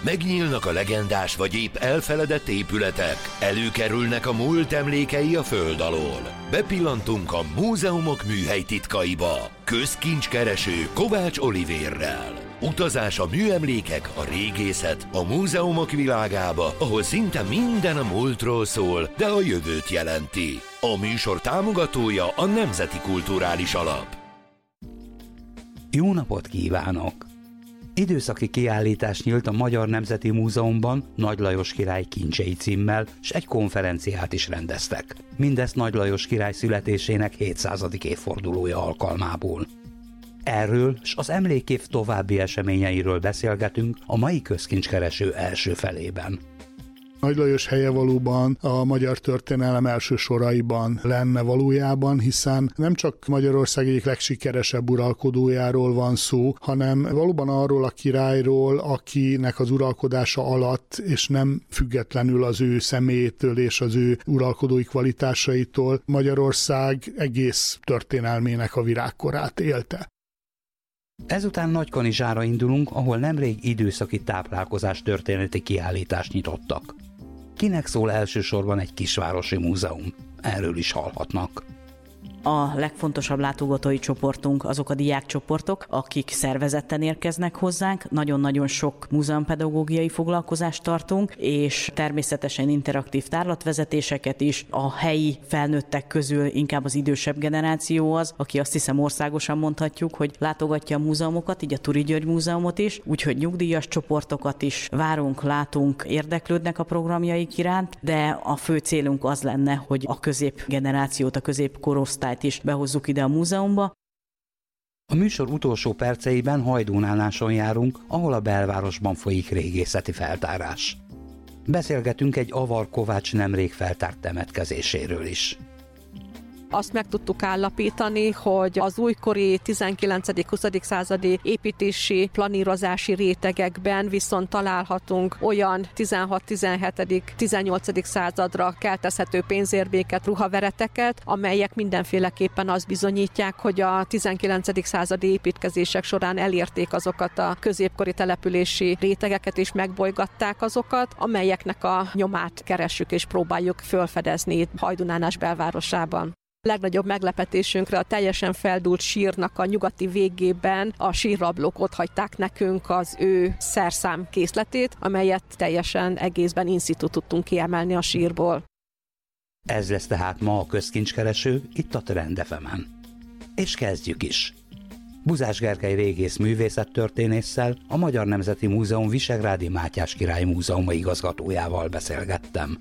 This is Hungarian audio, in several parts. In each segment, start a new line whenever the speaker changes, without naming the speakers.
Megnyílnak a legendás vagy épp elfeledett épületek, előkerülnek a múlt emlékei a föld alól. Bepillantunk a múzeumok műhely titkaiba. Közkincskereső Kovács Olivérrel. Utazás a műemlékek, a régészet, a múzeumok világába, ahol szinte minden a múltról szól, de a jövőt jelenti. A műsor támogatója a Nemzeti Kulturális Alap.
Jó napot kívánok! Időszaki kiállítás nyílt a Magyar Nemzeti Múzeumban Nagy Lajos király kincsei címmel, s egy konferenciát is rendeztek. Mindezt Nagy Lajos király születésének 700. évfordulója alkalmából. Erről s az emlékév további eseményeiről beszélgetünk a mai közkincskereső első felében.
Nagy Lajos helye valóban a magyar történelem első soraiban lenne valójában, hiszen nem csak Magyarország egyik legsikeresebb uralkodójáról van szó, hanem valóban arról a királyról, akinek az uralkodása alatt, és nem függetlenül az ő személyétől és az ő uralkodói kvalitásaitól, Magyarország egész történelmének a virágkorát élte.
Ezután Nagykanizsára indulunk, ahol nemrég időszaki táplálkozás történeti kiállítást nyitottak. Kinek szól elsősorban egy kisvárosi múzeum? Erről is hallhatnak.
A legfontosabb látogatói csoportunk azok a diákcsoportok, akik szervezetten érkeznek hozzánk, nagyon-nagyon sok múzeumpedagógiai foglalkozást tartunk, és természetesen interaktív tárlatvezetéseket is. A helyi felnőttek közül inkább az idősebb generáció az, aki azt hiszem országosan mondhatjuk, hogy látogatja a múzeumokat, így a Turi György Múzeumot is, úgyhogy nyugdíjas csoportokat is várunk, látunk, érdeklődnek a programjaik iránt, de a fő célunk az lenne, hogy a középgenerációt, a középkorosztályt is behozzuk ide a múzeumba.
A műsor utolsó perceiben Hajdúnánáson járunk, ahol a belvárosban folyik régészeti feltárás. Beszélgetünk egy Avar Kovács nemrég feltárt temetkezéséről is.
Azt meg tudtuk állapítani, hogy az újkori 19.-20. századi építési, planírozási rétegekben viszont találhatunk olyan 16., 18. századra keltezhető pénzérméket, ruhavereteket, amelyek mindenféleképpen azt bizonyítják, hogy a 19. századi építkezések során elérték azokat a középkori települési rétegeket és megbolygatták azokat, amelyeknek a nyomát keressük és próbáljuk felfedezni Hajdúnánás belvárosában. Legnagyobb meglepetésünkre a teljesen feldúlt sírnak a nyugati végében a sírrablók otthagyták nekünk az ő szerszám készletét, amelyet teljesen egészben in situ tudtunk kiemelni a sírból.
Ez lesz tehát ma a közkincskereső itt a Trend FM-en. És kezdjük is. Buzás Gergely régész művészettörténésszel, a Magyar Nemzeti Múzeum Visegrádi Mátyás király múzeuma igazgatójával beszélgettem.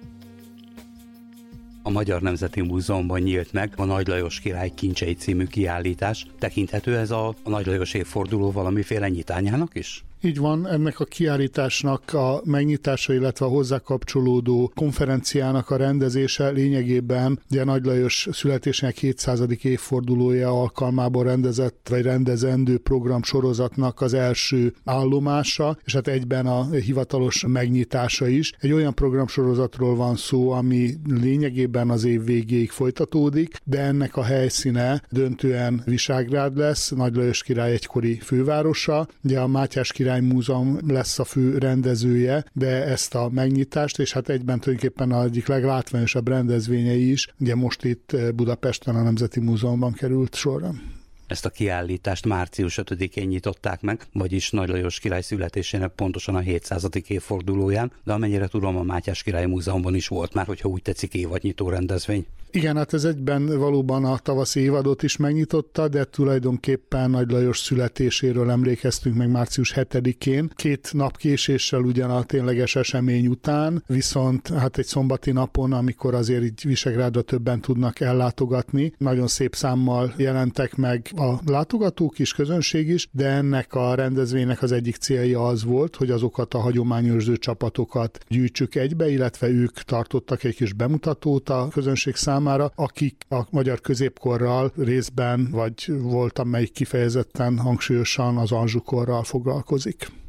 A Magyar Nemzeti Múzeumban nyílt meg a Nagy Lajos király kincsei című kiállítás. Tekinthető ez a Nagy Lajos évforduló valamiféle nyitányának is?
Így van, ennek a kiállításnak a megnyitása, illetve a hozzá kapcsolódó konferenciának a rendezése lényegében ugye Nagy Lajos születésének 700. évfordulója alkalmából rendezett vagy rendezendő programsorozatnak az első állomása, és hát egyben a hivatalos megnyitása is. Egy olyan programsorozatról van szó, ami lényegében az év végéig folytatódik, de ennek a helyszíne döntően Visegrád lesz, Nagy Lajos király egykori fővárosa. Ugye a Mátyás király Múzeum lesz a fő rendezője, de ezt a megnyitást, és hát egyben tulajdonképpen az egyik leglátványosabb rendezvényei is, ugye most itt Budapesten a Nemzeti Múzeumban került sorra.
Ezt a kiállítást március 5-én nyitották meg, vagyis Nagy Lajos király születésének pontosan a 700. évfordulóján, de amennyire tudom, a Mátyás király múzeumban is volt már, hogyha úgy tetszik, évadnyitó rendezvény.
Igen, hát ez egyben valóban a tavaszi évadot is megnyitotta, de tulajdonképpen Nagy Lajos születéséről emlékeztünk meg március 7-én. 2 nap késéssel ugyan a tényleges esemény után, viszont hát egy szombati napon, amikor azért így Visegrádra többen tudnak ellátogatni, nagyon szép számmal jelentek meg a látogatók is, közönség is, de ennek a rendezvénynek az egyik célja az volt, hogy azokat a hagyományőrző csapatokat gyűjtsük egybe, illetve ők tartottak egy kis bemutatót a közönség számára, akik a magyar középkorral részben, vagy volt, amelyik kifejezetten hangsúlyosan az Anjou-korral foglalkozik.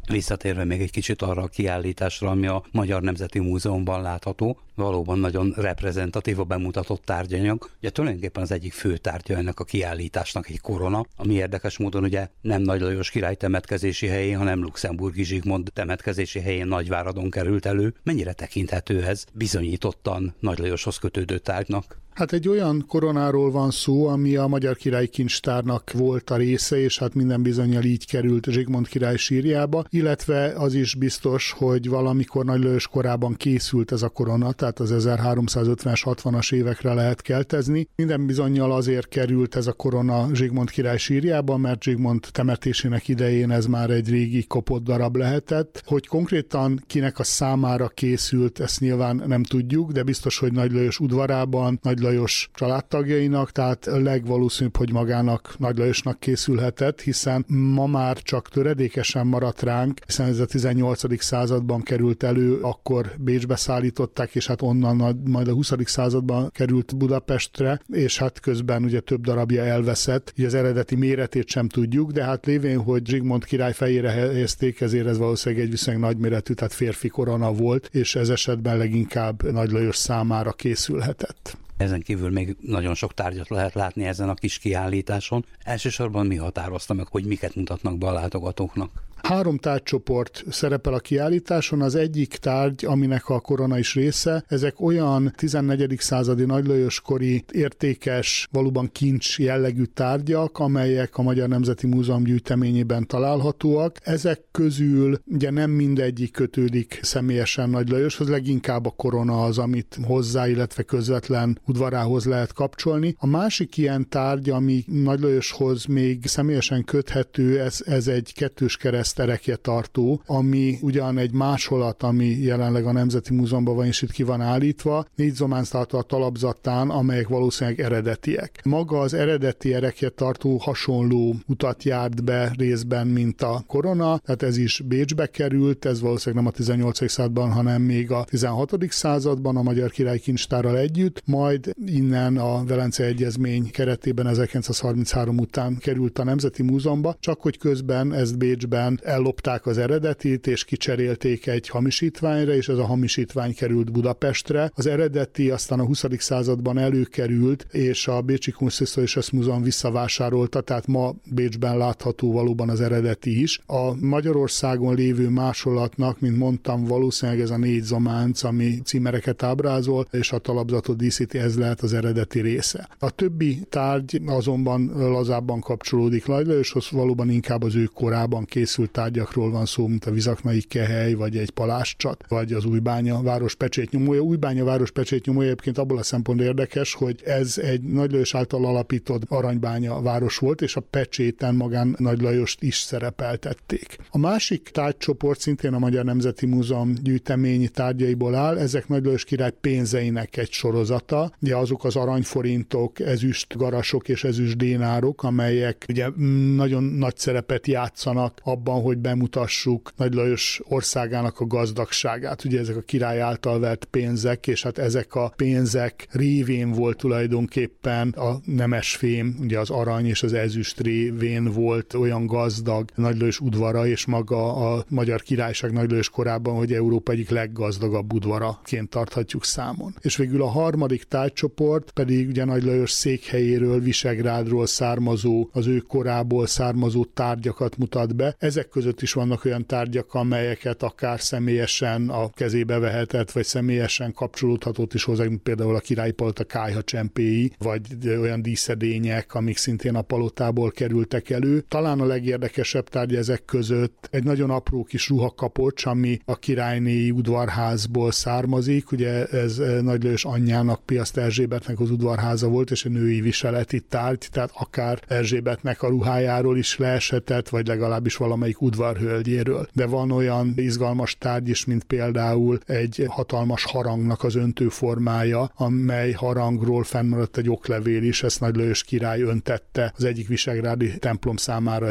Visszatérve még egy kicsit arra a kiállításra, ami a Magyar Nemzeti Múzeumban látható, valóban nagyon reprezentatív a bemutatott tárgyanyag. Ugye tulajdonképpen az egyik fő tárgya ennek a kiállításnak egy korona, ami érdekes módon ugye nem Nagy Lajos király temetkezési helyén, hanem Luxemburgi Zsigmond temetkezési helyén Nagyváradon került elő. Mennyire tekinthető ez bizonyítottan Nagy Lajoshoz kötődő tárgynak?
Hát egy olyan koronáról van szó, ami a Magyar Királyi Kincstárnak volt a része, és hát minden bizonnyal így került Zsigmond király sírjába, illetve az is biztos, hogy valamikor Nagy Lajos korában készült ez a korona, tehát az 1350-es, 60-as évekre lehet keltezni. Minden bizonnyal azért került ez a korona Zsigmond király sírjába, mert Zsigmond temetésének idején ez már egy régi kopott darab lehetett. Hogy konkrétan kinek a számára készült, ezt nyilván nem tudjuk, de biztos, hogy Nagy Lajos udvarában, Nagy Lajos családtagjainak, tehát legvalószínűbb, hogy magának, Nagy Lajosnak készülhetett, hiszen ma már csak töredékesen maradt ránk, hiszen ez a 18. században került elő, akkor Bécsbe szállították, és hát onnan majd a 20. században került Budapestre, és hát közben ugye több darabja elveszett, így az eredeti méretét sem tudjuk, de hát lévén, hogy Zsigmond király fejére helyezték, ezért ez valószínűleg egy viszonylag nagyméretű, tehát férfi korona volt, és ez esetben leginkább Nagy Lajos számára készülhetett.
Ezen kívül még nagyon sok tárgyat lehet látni ezen a kis kiállításon. Elsősorban mi határozta meg, hogy miket mutatnak be a látogatóknak?
3 tárgycsoport szerepel a kiállításon, az egyik tárgy, aminek a korona is része, ezek olyan 14. századi Nagy Lajos kori értékes, valóban kincs jellegű tárgyak, amelyek a Magyar Nemzeti Múzeum gyűjteményében találhatóak. Ezek közül ugye nem mindegyik kötődik személyesen Nagy Lajoshoz, leginkább a korona az, amit hozzá, illetve közvetlen udvarához lehet kapcsolni. A másik ilyen tárgy, ami Nagy Lajoshoz még személyesen köthető, ez egy kettős kereszt erekjetartó, ami ugyan egy másolat, ami jelenleg a Nemzeti Múzeumban van, és itt ki van állítva, 4 zománc tartó a talapzatán, amelyek valószínűleg eredetiek. Maga az eredeti erekjetartó hasonló utat járt be részben, mint a korona, tehát ez is Bécsbe került, ez valószínűleg nem a 18. században, hanem még a 16. században a Magyar Király Kincstárral együtt, majd innen a Velencei Egyezmény keretében 1933 után került a Nemzeti Múzeumba, csak hogy közben ezt Bécsben ellopták az eredetit, és kicserélték egy hamisítványra, és ez a hamisítvány került Budapestre. Az eredeti aztán a 20. században előkerült, és a Bécsi Kunsthistorisches Museum visszavásárolta, tehát ma Bécsben látható valóban az eredeti is. A Magyarországon lévő másolatnak, mint mondtam, valószínűleg ez a 4 zománc, ami címereket ábrázol, és a talapzatot díszíti, ez lehet az eredeti része. A többi tárgy azonban lazábban kapcsolódik Nagy Lajoshoz, valóban inkább az ő korában készült tárgyakról van szó, mint a vizaknai kehely, vagy egy palástcsat, vagy az Újbánya város pecsétnyomója. Újbánya város pecsétnyomója egyébként abból a szempontból érdekes, hogy ez egy Nagy Lajos által alapított aranybánya város volt, és a pecséten magán Nagy Lajost is szerepeltették. A másik tárgycsoport szintén a Magyar Nemzeti Múzeum gyűjteményi tárgyaiból áll, ezek Nagy Lajos király pénzeinek egy sorozata, ugye azok az aranyforintok, ezüst garasok és ezüst dénárok, amelyek ugye nagyon nagy szerepet játszanak abban, hogy bemutassuk Nagy Lajos országának a gazdagságát. Ugye ezek a király által vert pénzek, és hát ezek a pénzek révén volt tulajdonképpen a nemesfém, ugye az arany és az ezüst révén volt olyan gazdag Nagy Lajos udvara, és maga a Magyar Királyság Nagy Lajos korában, hogy Európa egyik leggazdagabb udvaraként tarthatjuk számon. És végül a harmadik tárgycsoport pedig ugye Nagy Lajos székhelyéről, Visegrádról származó, az ő korából származó tárgyakat mutat be. Ezek között is vannak olyan tárgyak, amelyeket akár személyesen a kezébe vehetett, vagy személyesen kapcsolódhatott is hozzá, mint például a királypalota kályhacsempéi, vagy olyan díszedények, amik szintén a palotából kerültek elő. Talán a legérdekesebb tárgy ezek között egy nagyon apró kis ruhakapocs, ami a királynéi udvarházból származik. Ugye ez Nagy Lajos anyjának, Piast Erzsébetnek az udvarháza volt, és a női viseleti tárgy, tehát akár Erzsébetnek a ruhájáról is leeshetett, vagy legalábbis valamelyik udvarhölgyéről. De van olyan izgalmas tárgy is, mint például egy hatalmas harangnak az öntőformája, amely harangról fennmaradt egy oklevél is, ezt Nagy Lajos király öntette az egyik visegrádi templom számára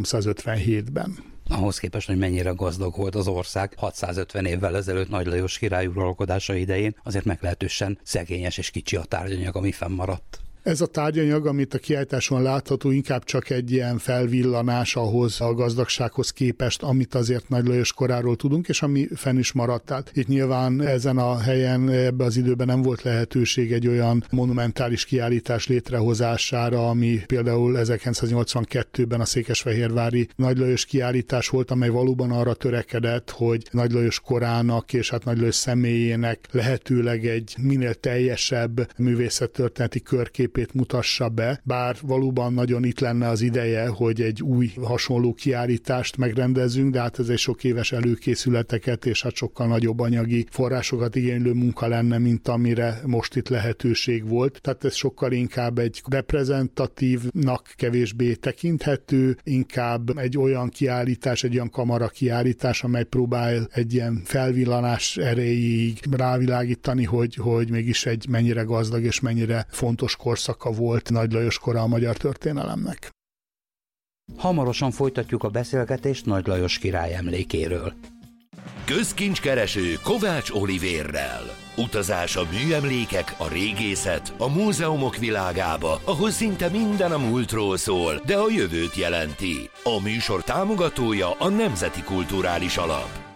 1357-ben.
Ahhoz képest, hogy mennyire gazdag volt az ország 650 évvel ezelőtt Nagy Lajos király uralkodása idején, azért meglehetősen szegényes és kicsi a tárgyanyag, ami fennmaradt.
Ez a tárgyanyag, amit a kiállításon látható, inkább csak egy ilyen felvillanás ahhoz a gazdagsághoz képest, amit azért Nagy Lajos koráról tudunk, és ami fenn is maradt. Tehát itt nyilván ezen a helyen, ebben az időben nem volt lehetőség egy olyan monumentális kiállítás létrehozására, ami például 1982-ben a székesfehérvári Nagy Lajos kiállítás volt, amely valóban arra törekedett, hogy Nagy Lajos korának és Nagy Lajos személyének lehetőleg egy minél teljesebb művészettörténeti körképét mutassa be, bár valóban nagyon itt lenne az ideje, hogy egy új hasonló kiállítást megrendezünk, de hát ez egy sok éves előkészületeket és hát sokkal nagyobb anyagi forrásokat igénylő munka lenne, mint amire most itt lehetőség volt. Tehát ez sokkal inkább egy reprezentatívnak kevésbé tekinthető, inkább egy olyan kiállítás, egy olyan kamara kiállítás, amely próbál egy ilyen felvillanás erejéig rávilágítani, hogy mégis egy mennyire gazdag és mennyire fontos korszaka volt Nagy Lajos kora a magyar történelemnek.
Hamarosan folytatjuk a beszélgetést Nagy Lajos király emlékéről.
Közkincskereső Kovács Olivérrel. Utazás a műemlékek, a régészet, a múzeumok világába, ahol szinte minden a múltról szól, de a jövőt jelenti. A műsor támogatója a Nemzeti Kulturális Alap.